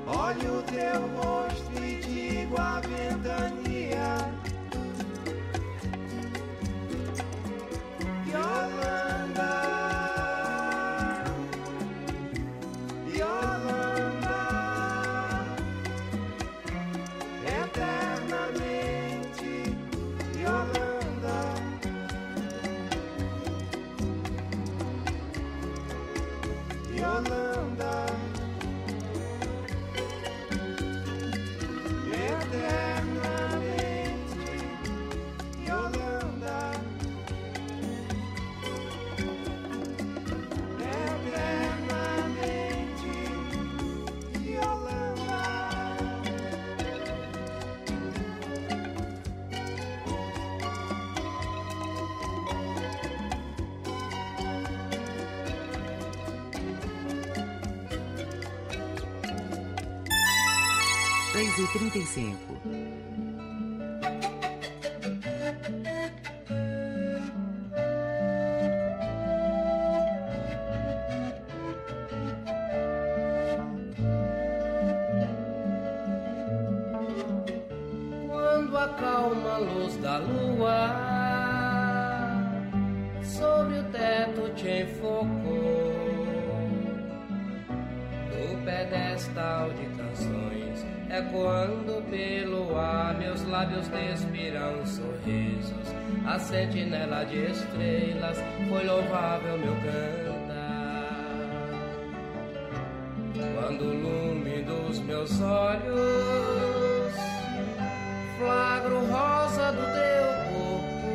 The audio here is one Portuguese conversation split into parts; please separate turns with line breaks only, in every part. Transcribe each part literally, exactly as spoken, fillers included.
Olho teu rosto e digo a ventania: Yolanda, Yolanda, eternamente Yolanda, Yolanda, eternamente Yolanda, eternamente Yolanda.
seis e trinta e cinco.
Quando acalma a luz da lua sobre o teto te enfocou, no pedestal de canções, ecoando pelo ar, meus lábios despiram sorrisos. A sentinela de estrelas foi louvável meu cantar. Quando o lume dos meus olhos flagro rosa do teu corpo,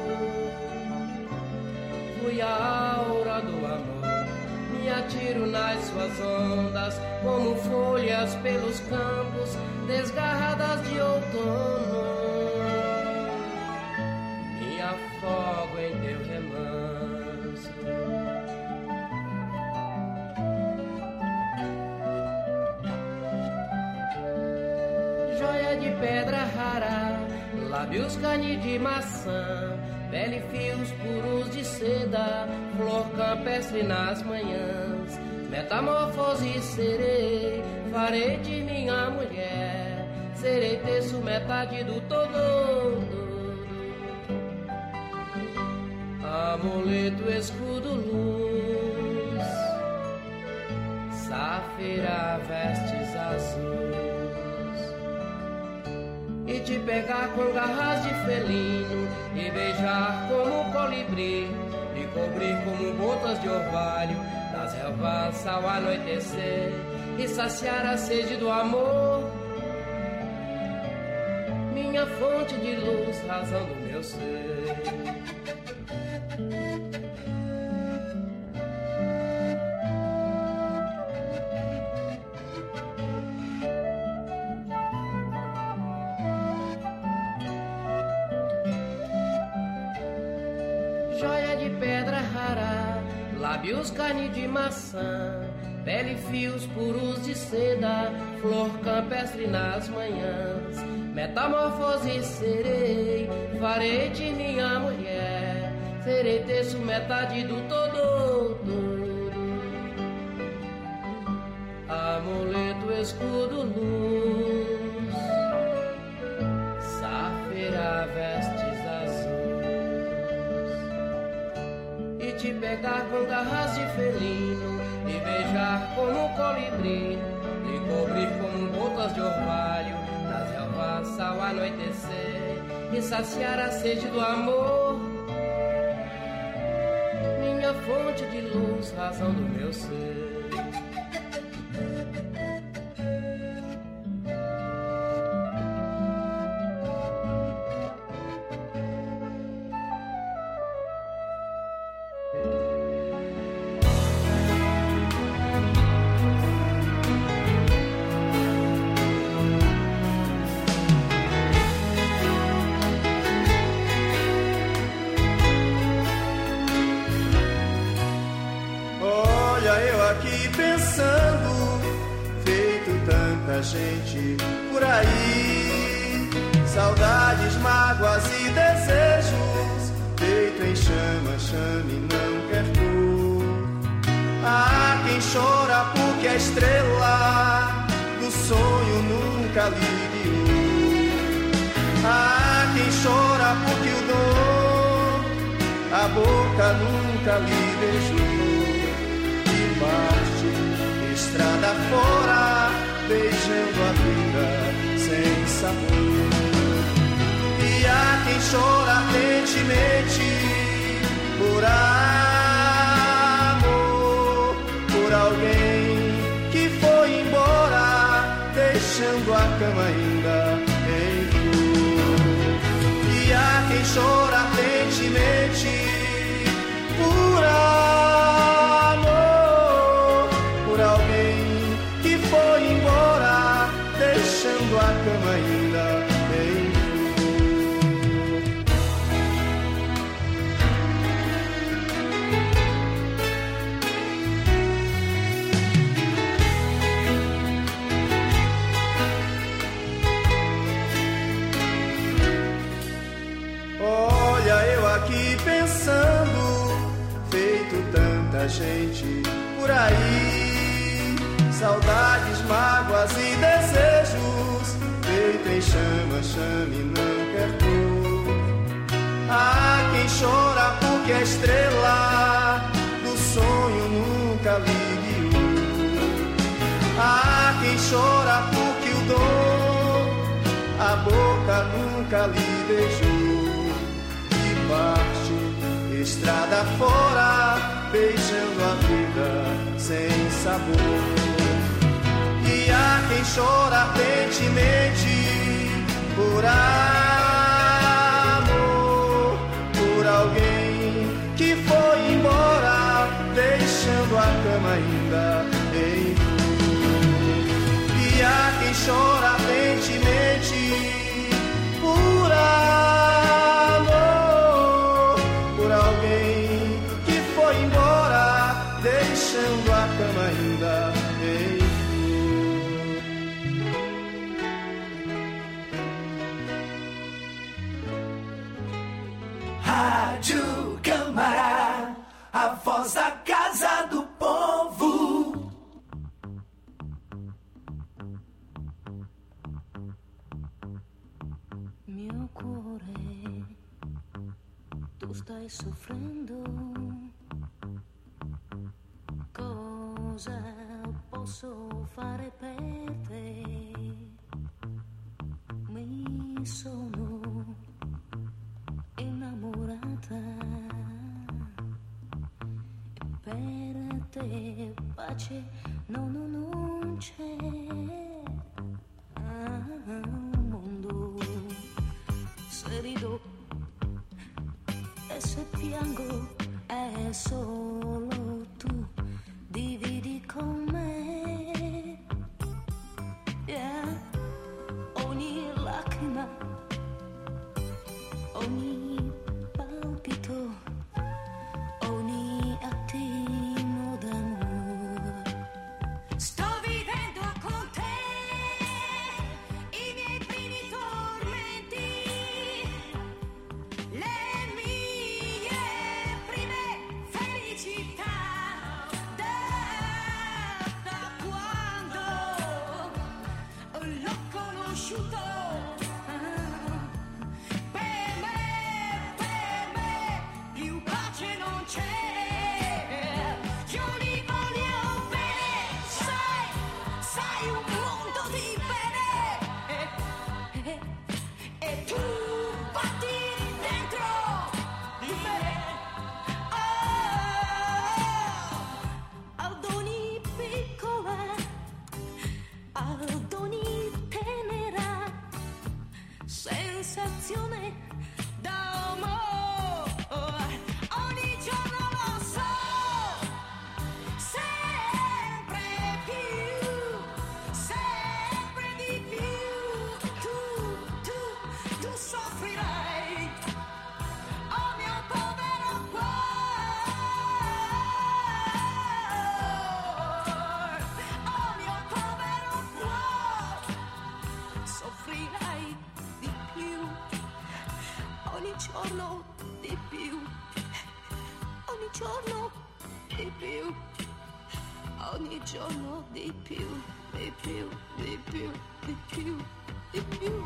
fui a aura do amor, me atiro nas suas ondas, como folhas pelos campos desgarradas de outono, me afogo em teu remanso. Joia de pedra rara, lábios carne de maçã, pele fios puros de seda, flor campestre nas manhãs, metamorfose serei, farei de minha mulher, serei terço, metade do todo. Amuleto, escudo, luz, safira, vestes azuis, e te pegar com garras de felino, e beijar como colibri, e cobrir como botas de orvalho, nas relvas ao anoitecer, e saciar a sede do amor, minha fonte de luz, razão do meu ser. Joia de pedra rara, lábios carne de maçã, pele fios puros de seda, flor campestre nas manhãs, metamorfose serei, farei de minha mulher, serei terço, metade do todo, todo. Amuleto, escudo, luz, safira, vestes azuis, e te pegar com garras de felino, e beijar como colibri, e cobrir como botas de orvalho, nas relvas ao anoitecer, e saciar a sede do amor, minha fonte de luz, razão do meu ser.
Gente por aí, saudades, mágoas e desejos, feito em chama, chame não quer dor. Há quem chora porque a estrela do nunca lhe guiou. Ah, quem chora porque o dom, a boca nunca lhe beijou. E parte estrada fora, beijando a vida sem sabor. E há quem chora ardentemente por amor, por alguém que foi embora, deixando a cama ainda em flor. E há quem chora ardentemente por amor, por alguém que foi embora, deixando a cama ainda em flor. Olha eu aqui pensando, feito tanta gente por aí, saudades, mágoas e desejos, feito em chama, chame não quer dor. Há quem chora porque a estrela do sonho nunca lhe guiou. Há quem chora porque o dom, a boca nunca lhe beijou. E parte estrada fora, beijando a vida sem sabor. E há quem chora ardentemente por amor, por alguém que foi embora, deixando a cama ainda em flor. E há quem chora ardentemente por amor, por alguém que foi embora, deixando a cama ainda em flor.
Rádio Câmara, a voz da casa do povo.
Mio cuore, tu stai soffrendo. Cosa posso fare per te? Mi sono innamorata e per te pace no, no, non c'è. Ah, mondo, se rido e se piango è solo tu, dividi con me. Yeah. Ogni lacrima, ogni palpito, ogni attimo d'amore. Sto vivendo con te i miei primi tormenti, le mie prime felicità. Da, da quando l'ho conosciuto. Sensazione d'amore, ogni giorno lo so, sempre più, sempre di più, tu, tu, tu soffrirai, oh mio povero cuore, oh mio povero cuore, soffrirai di più, ogni giorno di più, ogni giorno di più, ogni giorno di più. piu, piu, piu, piu.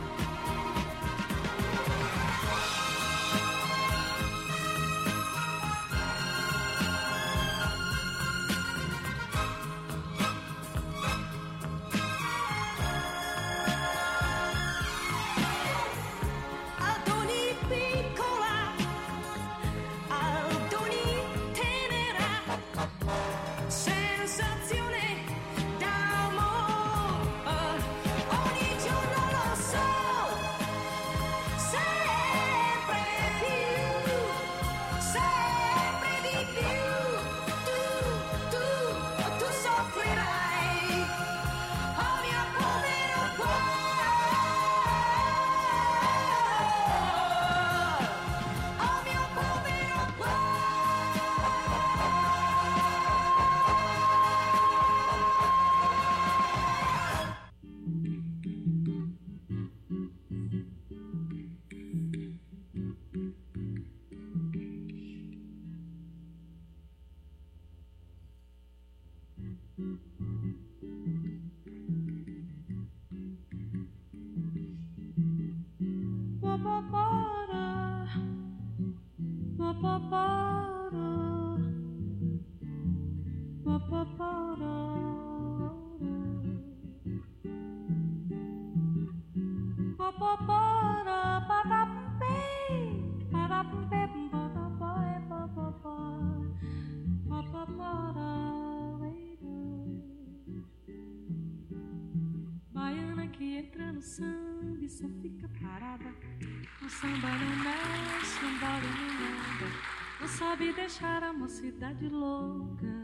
Baiana que entra no samba e só fica parada. O samba não mexe, não vale nem nada. Não sabe deixar a mocidade louca.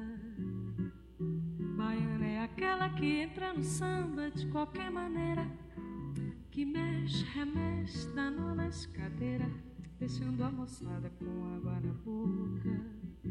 Baiana é aquela que entra no samba de qualquer maneira, que mexe, remexe, dá nó nas cadeiras, deixando a moçada com água na boca.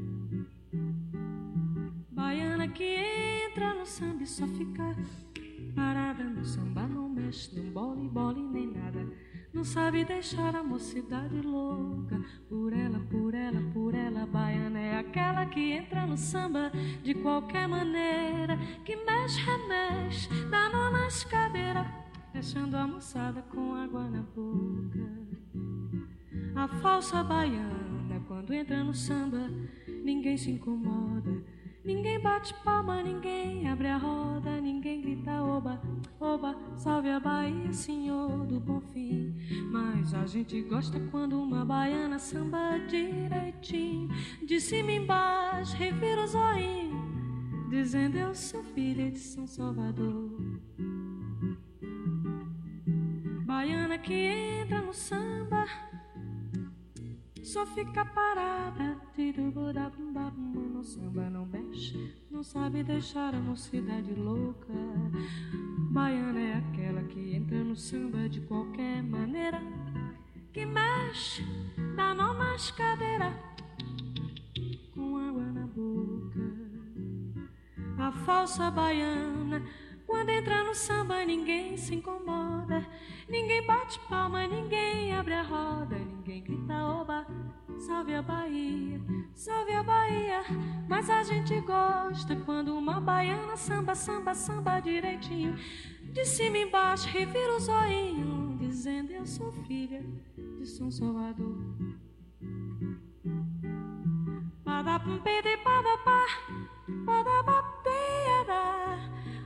Baiana que entra no samba e só fica parada. No samba não mexe, não bole, bole nem nada. Não sabe deixar a mocidade louca. Por ela, por ela, por ela, baiana é aquela que entra no samba de qualquer maneira, que mexe, remexe, dá nó nas cadeiras, deixando a moçada com água na boca. A falsa baiana, quando entra no samba, ninguém se incomoda, ninguém bate palma, ninguém abre a roda, ninguém grita oba, oba, salve a Bahia, senhor do bom fim. Mas a gente gosta quando uma baiana samba direitinho, de cima embaixo, revira os olhinhos, dizendo eu sou filha de São Salvador. Baiana que entra no samba só fica parada, no samba não mexe, não sabe deixar a mocidade louca. Baiana é aquela que entra no samba de qualquer maneira, que mexe, dá nó nas cadeiras, com água na boca. A falsa baiana, quando entra no samba ninguém se incomoda, ninguém bate palma, ninguém abre a roda, ninguém grita oba, salve a Bahia, salve a Bahia. Mas a gente gosta quando uma baiana samba, samba, samba direitinho, de cima embaixo, revira os olhinhos, dizendo eu sou filha de São Salvador. Badapum-pede, badapá, badabá-teada,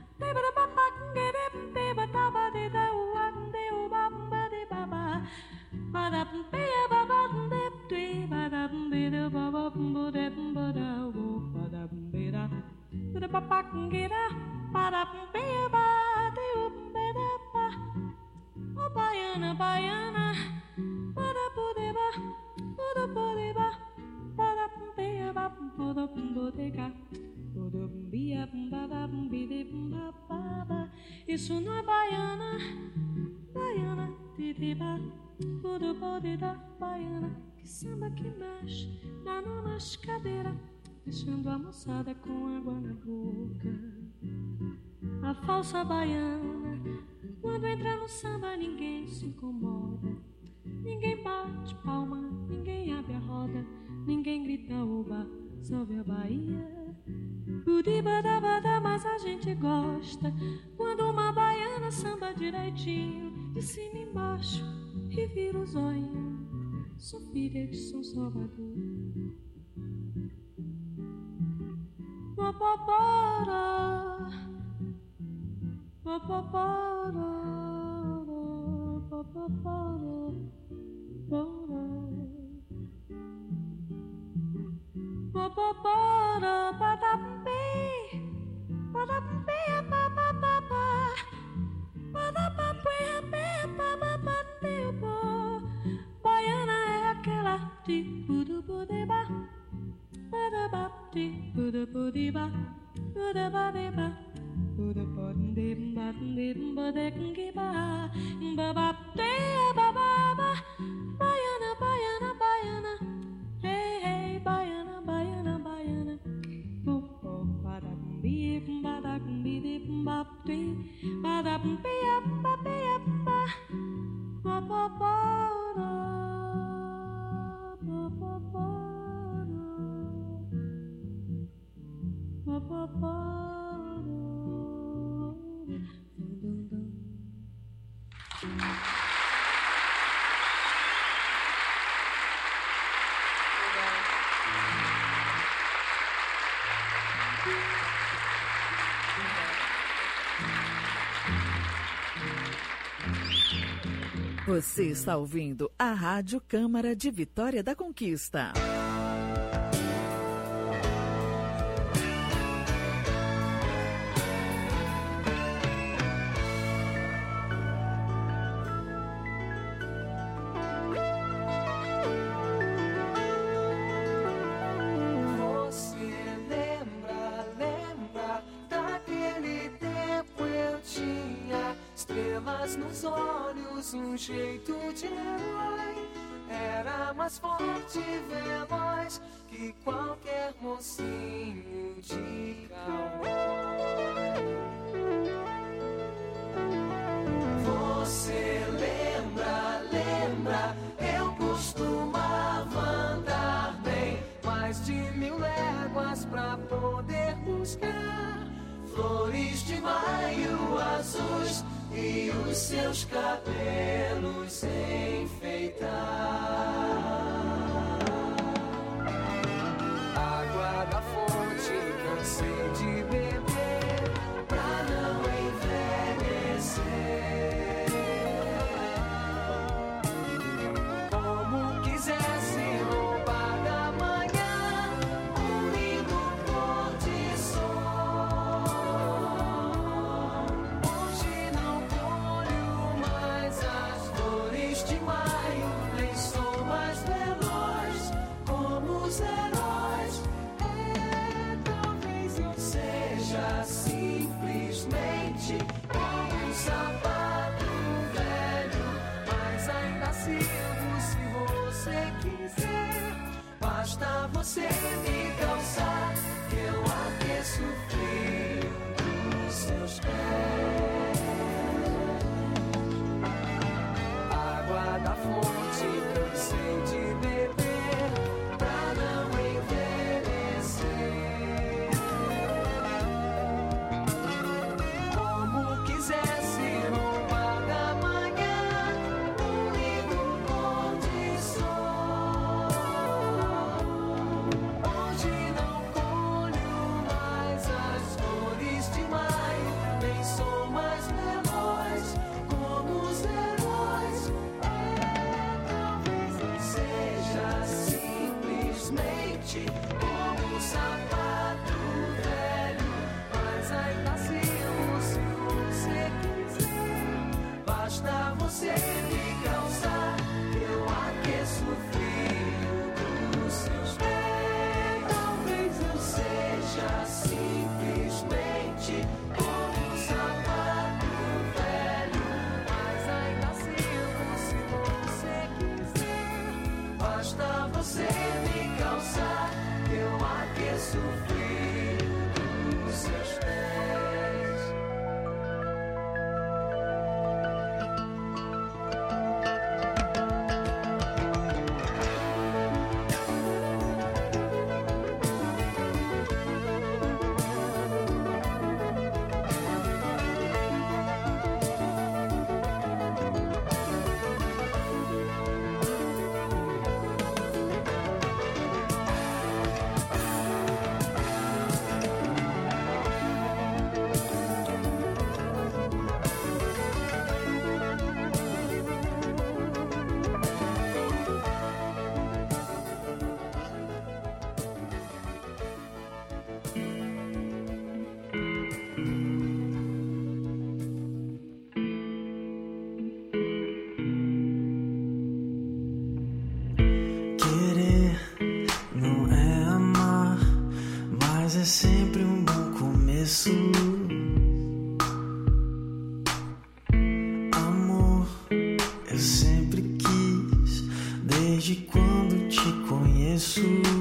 oh baiana, baiana, isso não é baiana, baiana, tiriba, budubodida, baiana, que samba que mexe, dá nó nas cadeiras, deixando a moçada com água na boca. A falsa baiana, quando entra no samba ninguém se incomoda, ninguém bate palma, ninguém abre a roda, ninguém grita oba, salve a Bahia, Budibadabada, mas a gente gosta quando uma baiana samba direitinho, de cima e embaixo, e vira o zóio. Sou filha de São Salvador. Papapara, papapara, papapara, papapara, padapé, padapé, papapá, padapapé, papapé, baiana é aquela de budubudeba, badabapti, budubudiba, budabadeba, budabodibadibadekngiba, babapte, bababa, baiana, baiana, baiana, hey, hey, baiana, baiana, baiana, bubo, badabim, badabim, babti, badabim, babababa, bababara.
Você está ouvindo a Rádio Câmara de Vitória da Conquista.
Nos olhos, um jeito de herói. Era mais forte e veloz que qualquer mocinho de cowboy. Você lembra, lembra, eu costumava andar bem mais de mil léguas pra poder buscar flores de maio azuis e os seus cabelos enfeitar. Água da fonte cansei de beber pra não envelhecer. Como quisesse roubar da manhã um lindo pôr de sol. Hoje não colho mais as flores de maio.
Desde quando te conheço,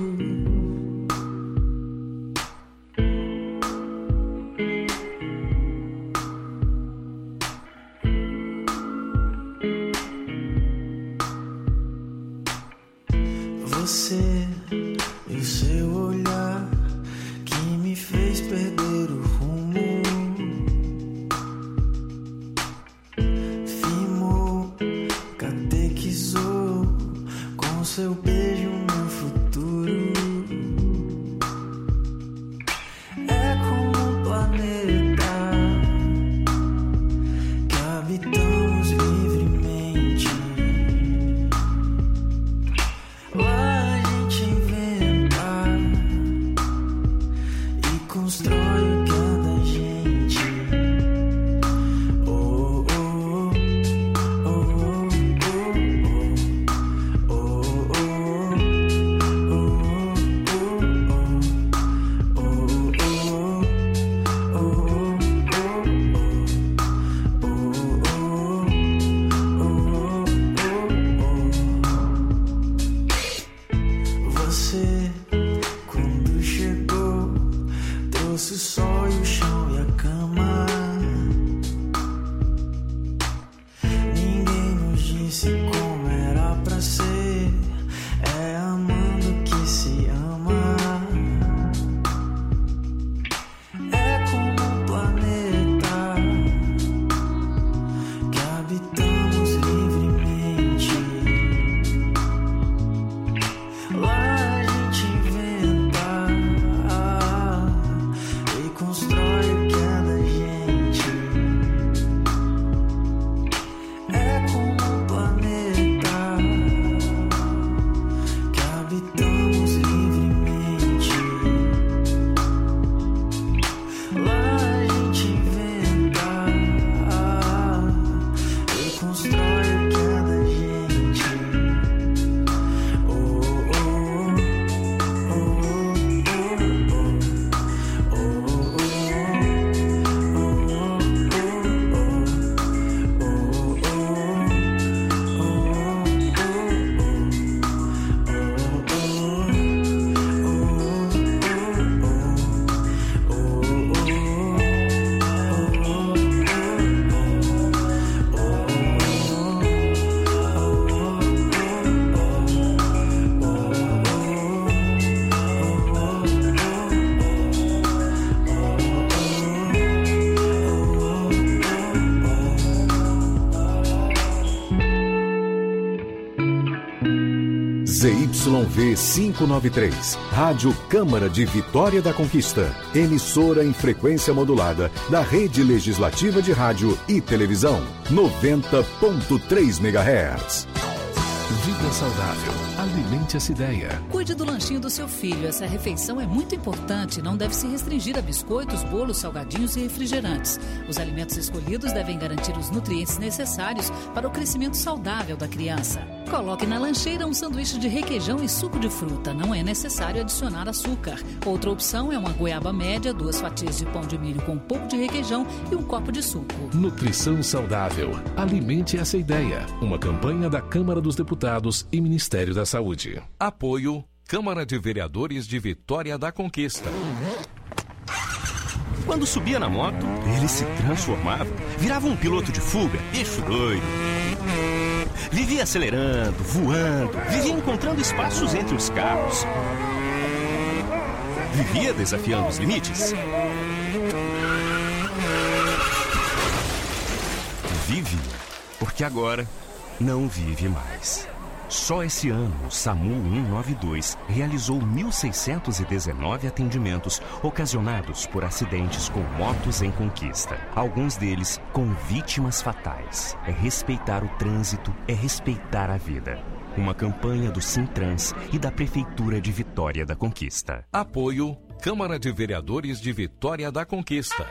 você e o seu olhar que me fez perder o rumo, firmou, catequizou com seu beijo meu futuro. É como um planeta que habitamos livremente. Lá a gente inventa e constrói o que é da gente. Oh, oh, oh, oh, oh, oh, oh, você, quando chegou, trouxe o sol e o chão e a cama. Ninguém nos disse como era pra ser. É amando que se ama. É como um planeta que habitamos livremente. Lá a gente inventa e constrói o que é da gente. É como um planeta que habitamos livremente. Lá a gente inventa e constrói o que é da gente. Oh, oh, oh, oh, oh,
Z Y V quinhentos e noventa e três, Rádio Câmara de Vitória da Conquista, emissora em frequência modulada da Rede Legislativa de Rádio e Televisão, noventa ponto três megahertz. Vida saudável. Alimente essa ideia.
Cuide do lanchinho do seu filho. Essa refeição é muito importante. Não deve se restringir a biscoitos, bolos, salgadinhos e refrigerantes. Os alimentos escolhidos devem garantir os nutrientes necessários para o crescimento saudável da criança. Coloque na lancheira um sanduíche de requeijão e suco de fruta. Não é necessário adicionar açúcar. Outra opção é uma goiaba média, duas fatias de pão de milho com um pouco de requeijão e um copo de suco.
Nutrição saudável. Alimente essa ideia. Uma campanha da Câmara dos Deputados e Ministério da Saúde.
Apoio Câmara de Vereadores de Vitória da Conquista.
Quando subia na moto, ele se transformava, virava um piloto de fuga, bicho doido. Vivia acelerando, voando, vivia encontrando espaços entre os carros. Vivia desafiando os limites. Vive, porque agora não vive mais. Só esse ano, o SAMU cento e noventa e dois realizou mil seiscentos e dezenove atendimentos ocasionados por acidentes com motos em conquista. Alguns deles com vítimas fatais. É respeitar o trânsito, é respeitar a vida. Uma campanha do Sintrans e da Prefeitura de Vitória da Conquista.
Apoio Câmara de Vereadores de Vitória da Conquista.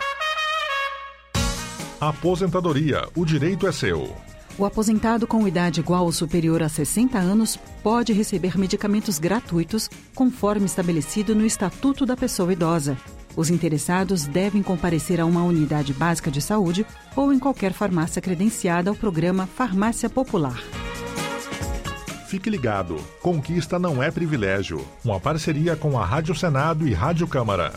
Aposentadoria. O direito é seu.
O aposentado com idade igual ou superior a sessenta anos pode receber medicamentos gratuitos, conforme estabelecido no Estatuto da Pessoa Idosa. Os interessados devem comparecer a uma unidade básica de saúde ou em qualquer farmácia credenciada ao programa Farmácia Popular.
fique ligado. Conquista não é privilégio. Uma parceria com a Rádio Senado e Rádio Câmara.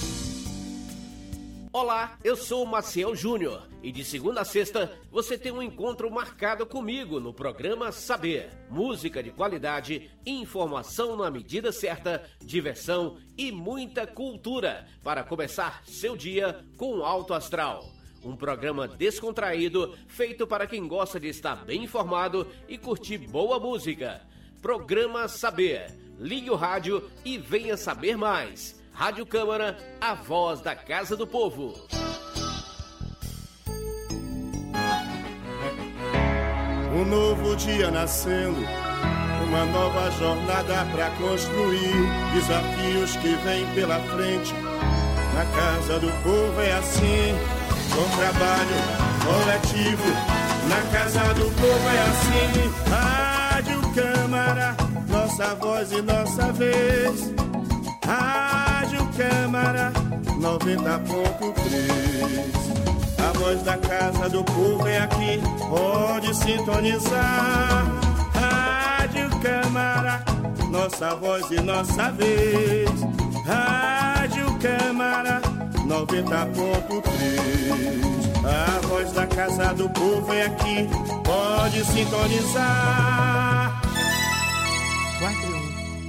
Olá, eu sou o Maciel Júnior e de segunda a sexta você tem um encontro marcado comigo no programa Saber. Música de qualidade, informação na medida certa, diversão e muita cultura para começar seu dia com alto astral. Um programa descontraído, feito para quem gosta de estar bem informado e curtir boa música. Programa Saber. Ligue o rádio e venha saber mais. Rádio Câmara, a voz da Casa do Povo.
Um novo dia nascendo, uma nova jornada pra construir. Desafios que vêm pela frente, na Casa do Povo é assim. Com trabalho coletivo, na Casa do Povo é assim. Rádio Câmara, nossa voz e nossa vez. Rádio Câmara noventa ponto três. A voz da Casa do Povo é aqui, pode sintonizar. Rádio Câmara, nossa voz e nossa vez. Rádio Câmara noventa ponto três. A voz da Casa do Povo é aqui, pode sintonizar. Quatro.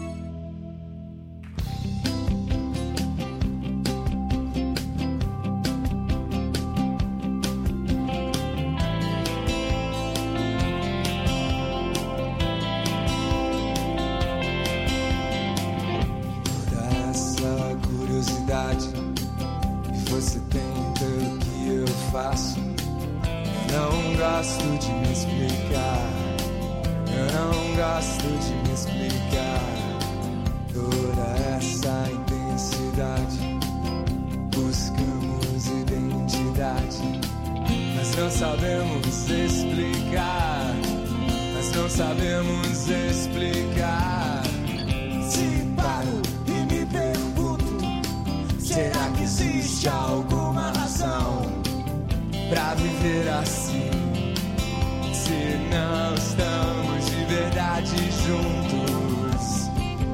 Gosto de me explicar, eu não gosto de me explicar. Toda essa intensidade, buscamos identidade, mas não sabemos explicar, mas não sabemos explicar. Se paro e me pergunto, será que existe alguma razão pra viver assim? Se não estamos de verdade juntos,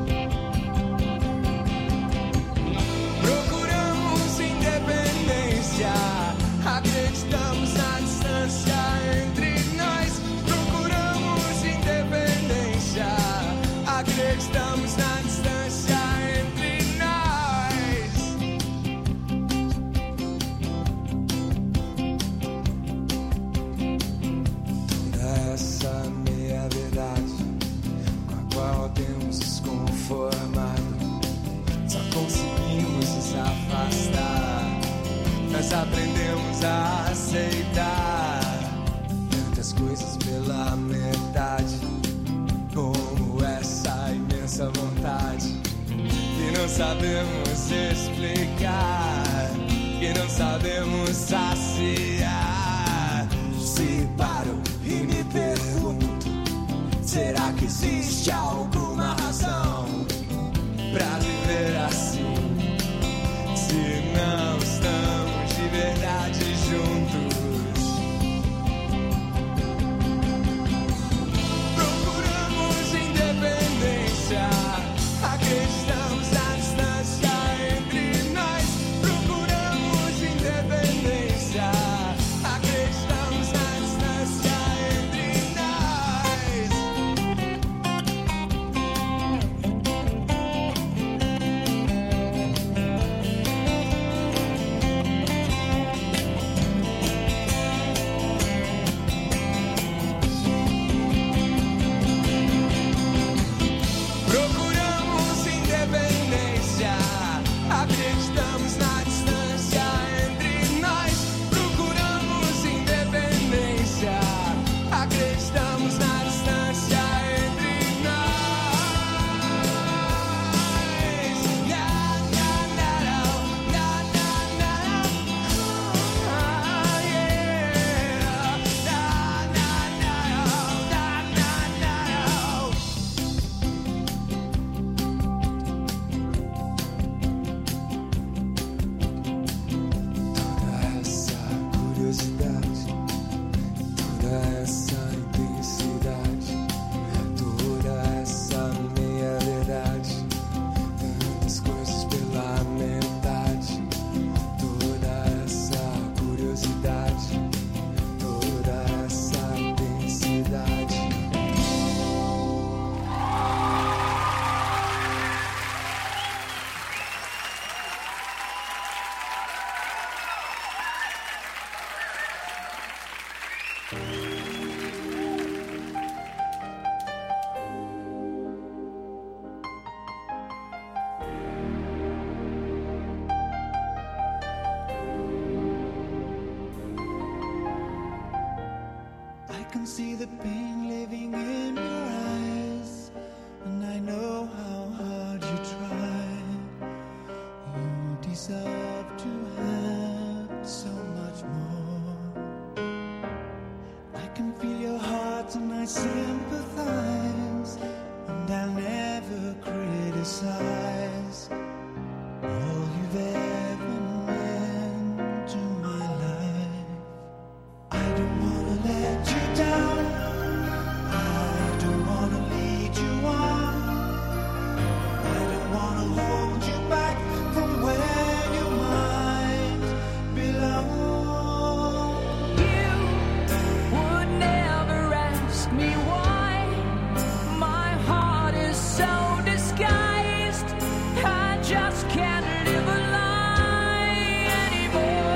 procuramos independência, acreditamos na distância entre nós. Procuramos independência, acreditamos na distância entre nós. Essa meia verdade com a qual temos nos conformado, só conseguimos nos afastar. Nós aprendemos a aceitar tantas coisas pela metade, como essa imensa vontade que não sabemos explicar, que não sabemos saciar. Se paro e me pergunto, será que existe alguma razão pra viver assim? Se não estamos de verdade juntos, procuramos independência, acreditamos na distância entre nós. Procuramos independência, I can see the pain living in your eyes, and I know how hard you try. You deserve to have so much more. I can feel your heart and I sympathize, and I'll never criticize all you've ever meant to my life. I don't wanna let you down, I don't wanna lead you on, I don't wanna hold you back from where you might belong.
You would never ask me why my heart is so disguised. I just can't live a lie anymore.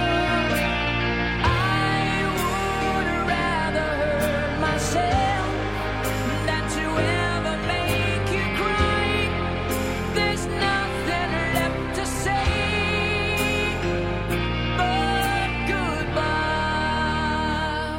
I would rather hurt myself than to ever make you cry. There's nothing left to say but goodbye.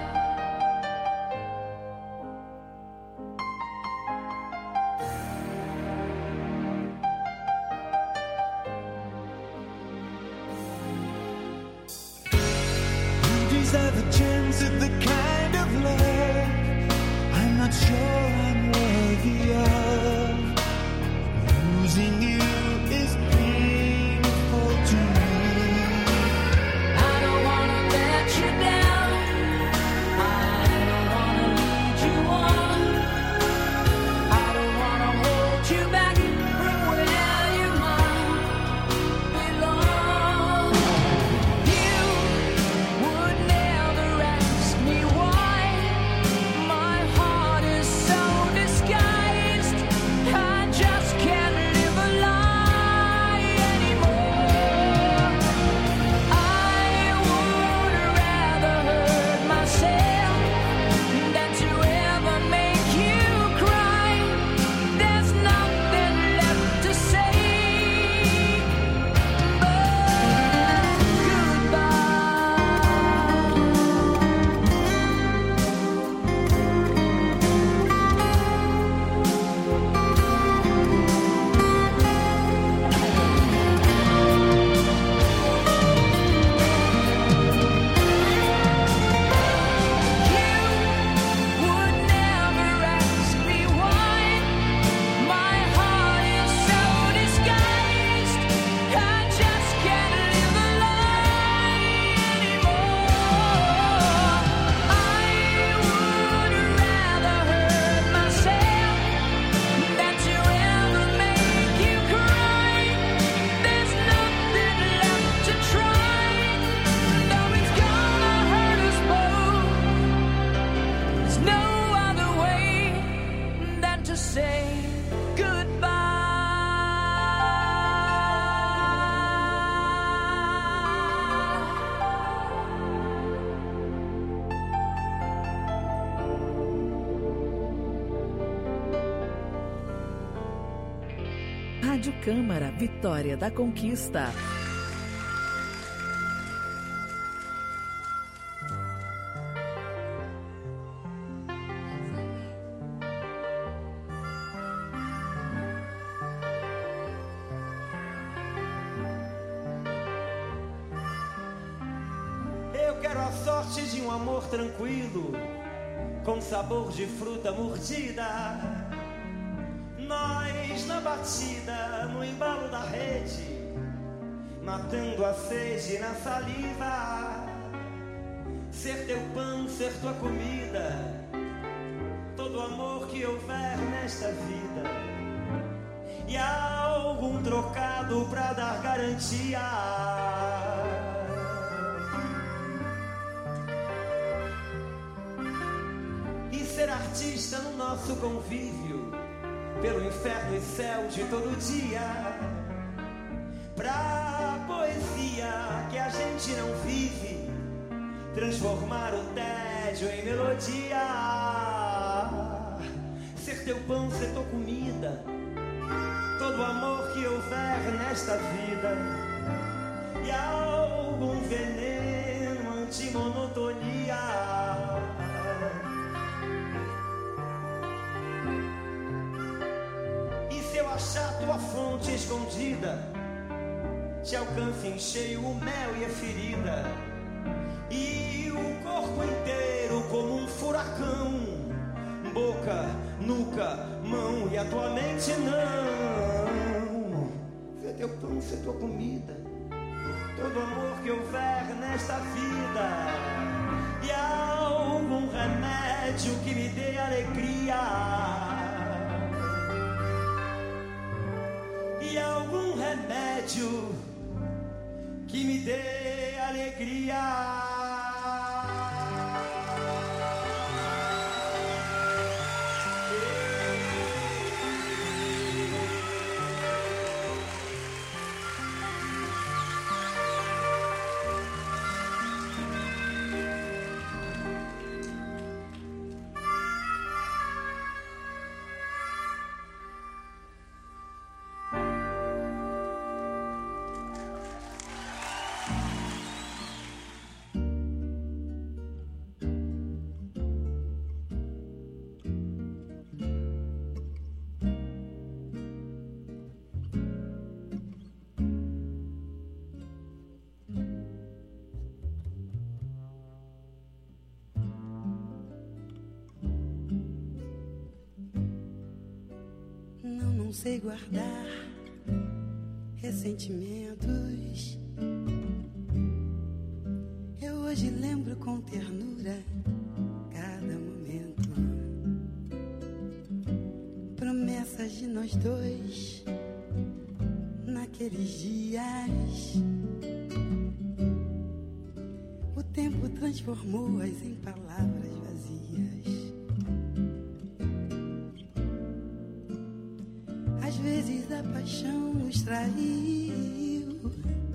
You deserve a chance at the kind of love I'm not sure I'm worthy of. Losing you is painful to me.
I don't wanna let you down, I don't wanna lead you on, I don't wanna hold you back from where you might belong. You would never ask me why my heart is so disguised. I just can't live a lie anymore. I would rather hurt myself than to ever make you cry. There's nothing left to say but would never ask me why my heart is so disguised. I just can't live a lie anymore. I would rather hurt myself than to ever make you cry. There's nothing left to try, though it's gonna hurt us both. There's no other way than to say
Rádio Câmara, Vitória da Conquista.
Eu quero a sorte de um amor tranquilo, com sabor de fruta mordida. Nós na batida, no embalo da rede, matando a sede na saliva. Ser teu pão, ser tua comida, todo amor que houver nesta vida. E algum trocado pra dar garantia. E ser artista no nosso convívio, pelo inferno e céu de todo dia. Pra poesia que a gente não vive, transformar o tédio em melodia, ser teu pão, ser tua comida, todo o amor que houver nesta vida, e algum veneno anti-monotonia. E se eu achar tua fonte escondida, te alcança em cheio o mel e a ferida, e o corpo inteiro como um furacão, boca, nuca, mão e a tua mente não. Ser teu pão, ser tua comida, todo amor que houver nesta vida, e algum remédio que me dê alegria, e algum remédio que me dê alegria.
Não sei guardar ressentimentos. Eu hoje lembro com ternura cada momento. Promessas de nós dois naqueles dias. O tempo transformou-as em palavras vazias. Às vezes a paixão nos traiu,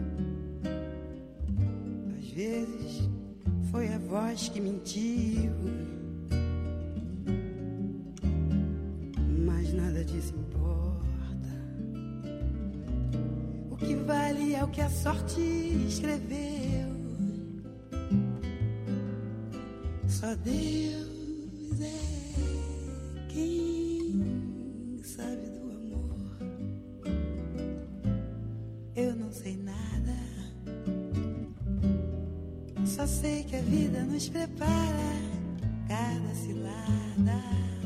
às vezes foi a voz que mentiu, mas nada disso importa. O que vale é o que a sorte escreveu. Só Deus é quem sabe do Eu não sei nada, só sei que a vida nos prepara cada cilada,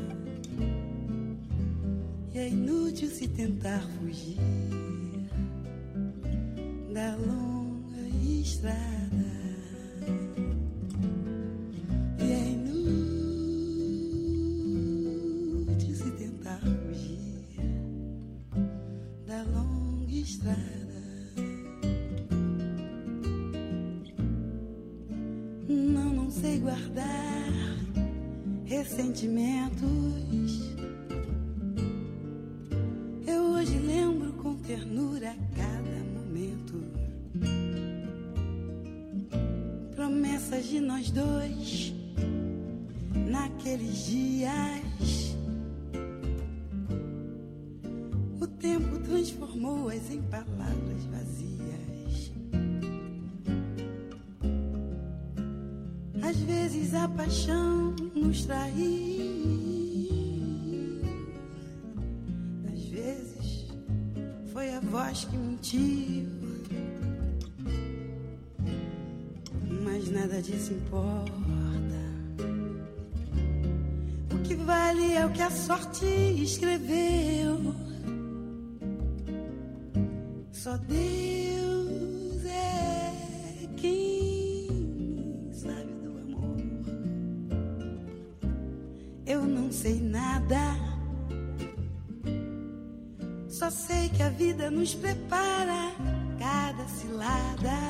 e é inútil se tentar fugir da longa estrada, e é inútil se tentar fugir da longa estrada. Sei guardar ressentimentos. Eu hoje lembro com ternura cada momento. Promessas de nós dois naqueles dias. O tempo transformou-as em palavras vazias. Às vezes a paixão nos traiu, às vezes foi a voz que mentiu, mas nada disso importa. O que vale é o que a sorte escreveu. Só Deus é quem sabe. Eu não sei nada, só sei que a vida nos prepara cada cilada,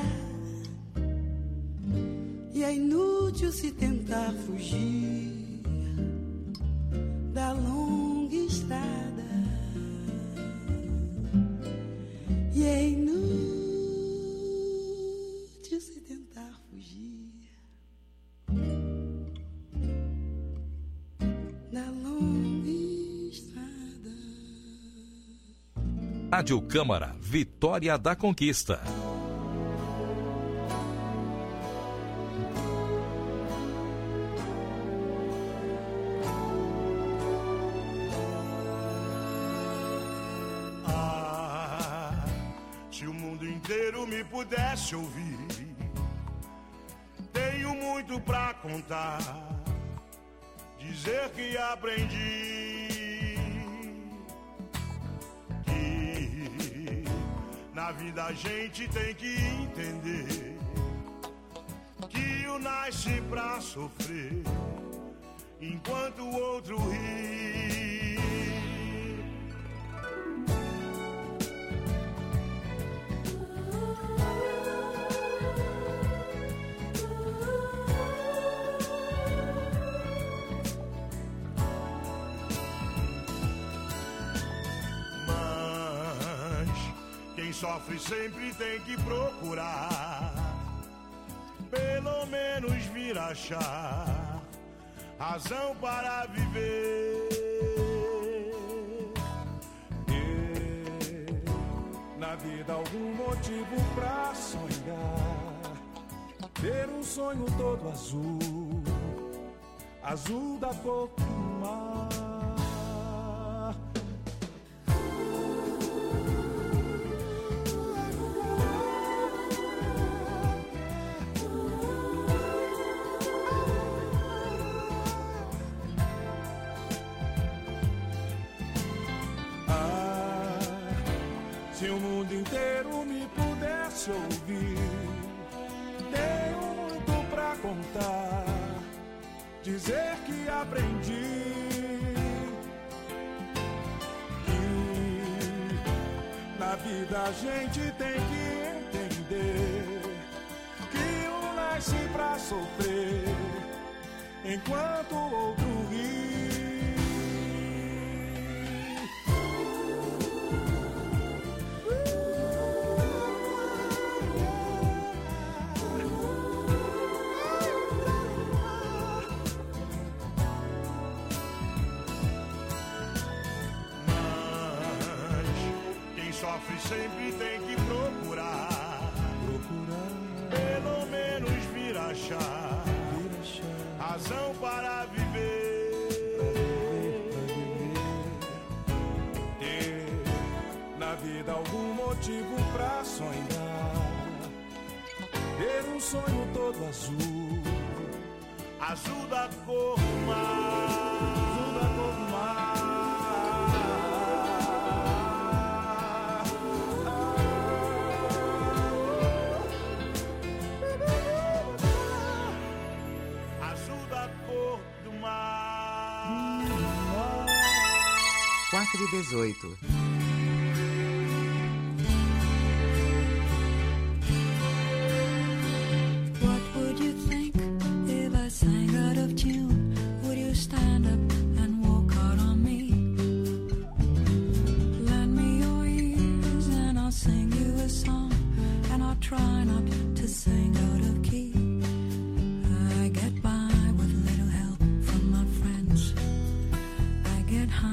e é inútil se tentar fugir da longa estrada, e é inútil se tentar fugir
Rádio Câmara, Vitória da Conquista.
Ah, se o mundo inteiro me pudesse ouvir, tenho muito pra contar, dizer que aprendi que na vida a gente tem que entender que um nasce pra sofrer enquanto o outro ri. Quem sofre sempre tem que procurar, pelo menos vir achar razão para viver.
Ter na vida algum motivo pra sonhar, ter um sonho todo azul, azul da cor do mar. Se o mundo inteiro me pudesse ouvir, tenho muito pra contar, dizer que aprendi que na vida a gente tem que entender que um nasce pra sofrer enquanto o outro ri.
Sofre sempre tem que procurar, procurar, pelo menos vir achar, vir achar razão para viver.
Ter na vida algum motivo pra sonhar, ter um sonho todo azul,
azul da cor do mar,
azul da cor do mar.
quatro e dezoito.
What would you think if I sang out of tune? Would you stand up and walk out on me? Lend me your ears and I'll sing you a song, and I'll try not to sing out of key. I get by with little help from my friends. I get high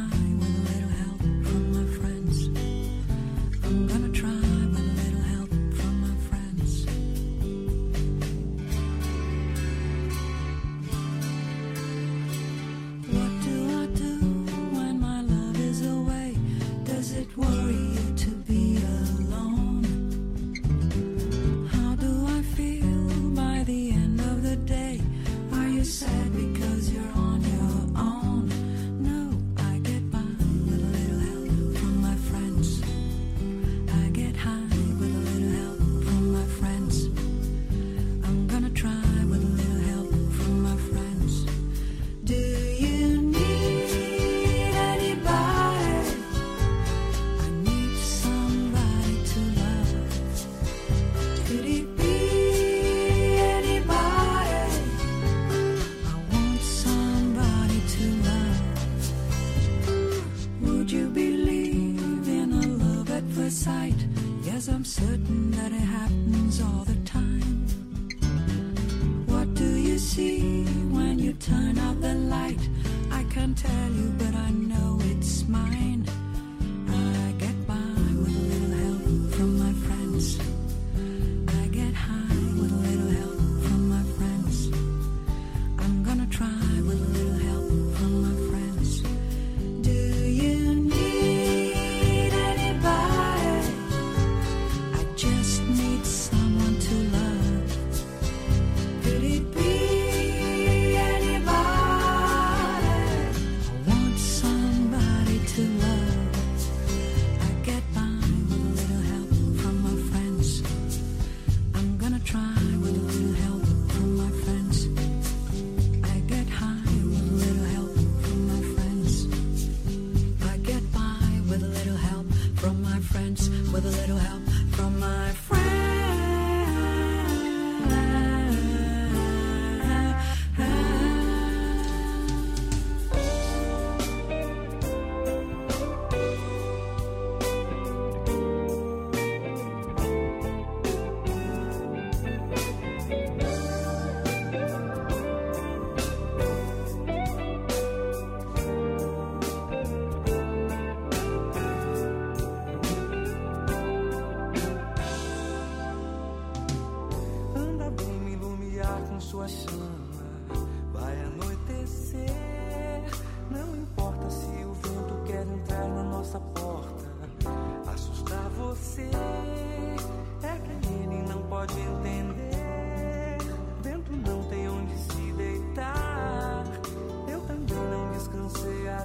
tell you, but I know it's mine. I get by with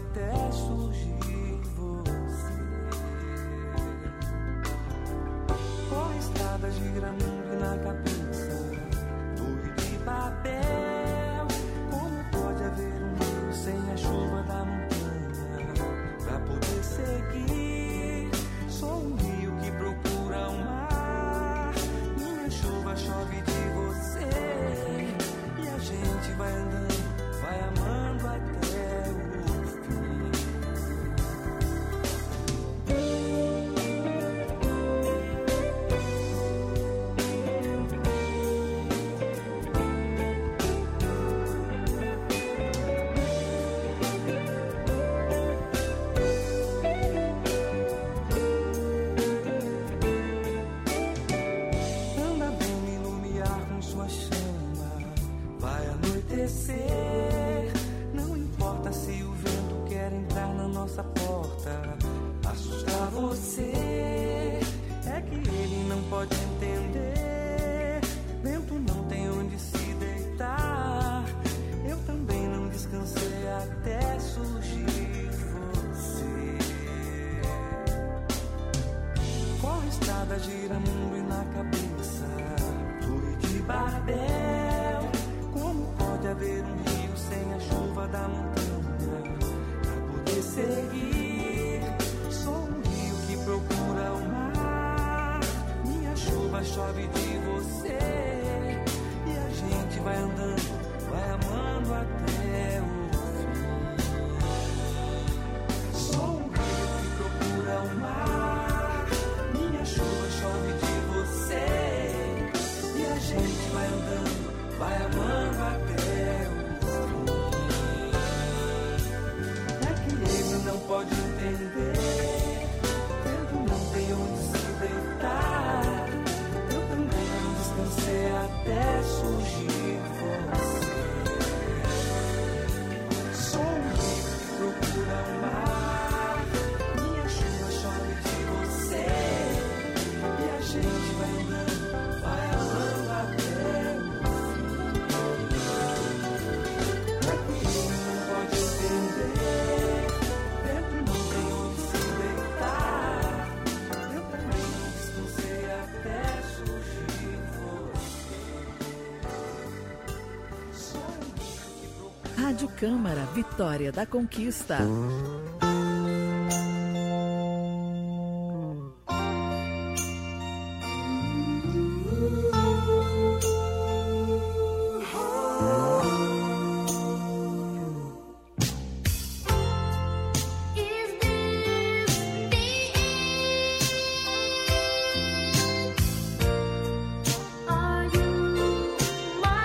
até surgir você. Corre estrada, gira mundo na cabeça, torre de Babel. Como pode haver um rio sem a chuva da montanha pra poder seguir? Sou um rio que procura o mar, minha chuva chove de você. E a gente vai andando, vai amando até o fim. Anda bem me iluminar com sua chama, vai anoitecer. Não importa se o vento quer entrar na nossa porta, assustar você. É que ele não pode entender, vento não tem onde se deitar. Eu também não descansei até surgir você. Corre estrada, gira mundo e na cabeça, torre de Babel. Como pode haver um rio sem a chuva da montanha pra poder seguir? Sou um rio que procura o mar, minha chuva chove de você. E a gente vai andando, vai amando até o fim. Sou um rio que procura o mar, minha chuva chove de você. E a gente vai andando, vai amando até o fim. É que ele não pode entender, tempo não tem onde se deitar. Eu também não descansei até surgir você. Sou um rio que procura o mar, minha chuva chove de você. E a gente vai andando, vai amando até o fim. É que ele não pode entender, tempo não tem onde se deitar. Eu também não descansei até surgir você. Sou um rio que procura.
Rádio Câmara, Vitória da Conquista.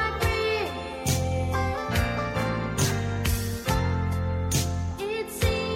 It seems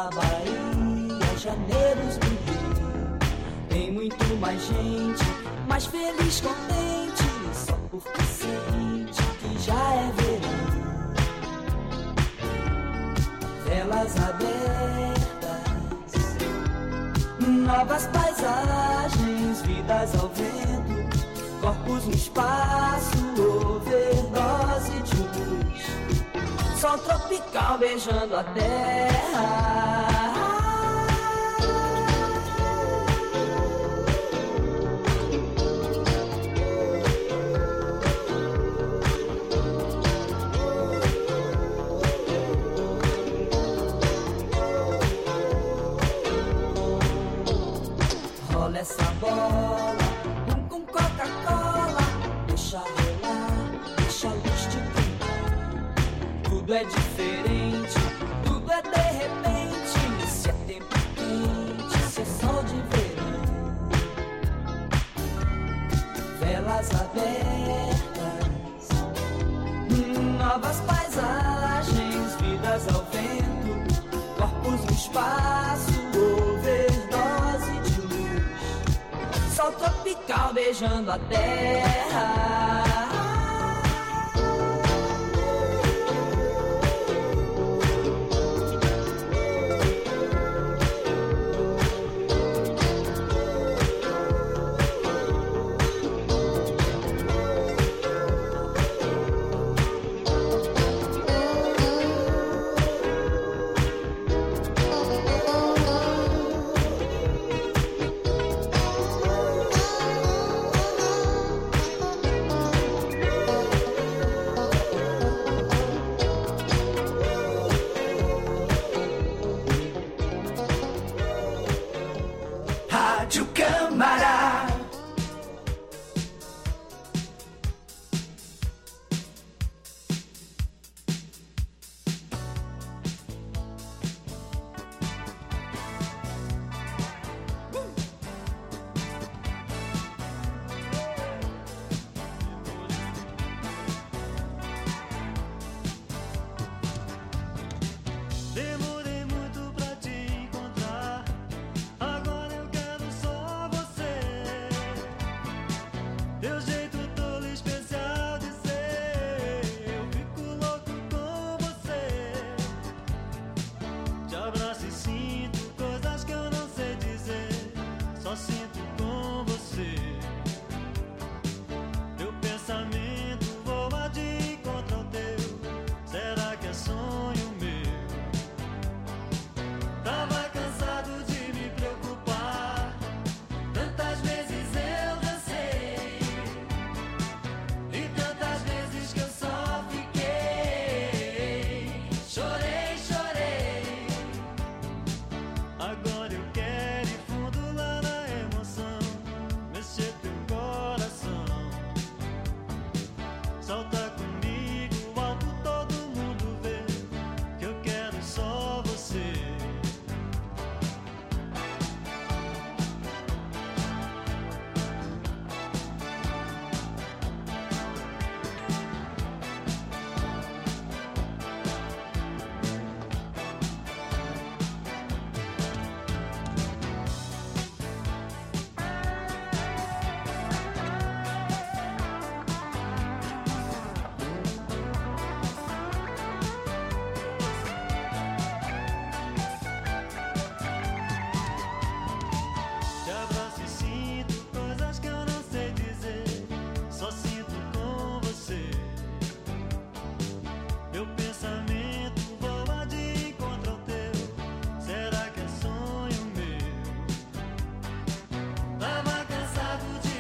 na Bahia, janeiros do Rio. Tem muito mais gente, mais feliz, contente, só porque sente que já é verão. Velas abertas, novas paisagens, vidas ao vento, corpos no espaço, overdose de luz. Sol tropical beijando a terra. Rola essa bola, um com Coca-Cola, deixa rolar, deixa a luz te queimar. Tudo é diferente, tudo é de repente. Se é tempo quente, se é sol de verão. Velas abertas, novas paisagens, vidas ao vento, corpos no espaço, overdose de luz. Sol tropical beijando a terra.
Rádio Câmara.
Temos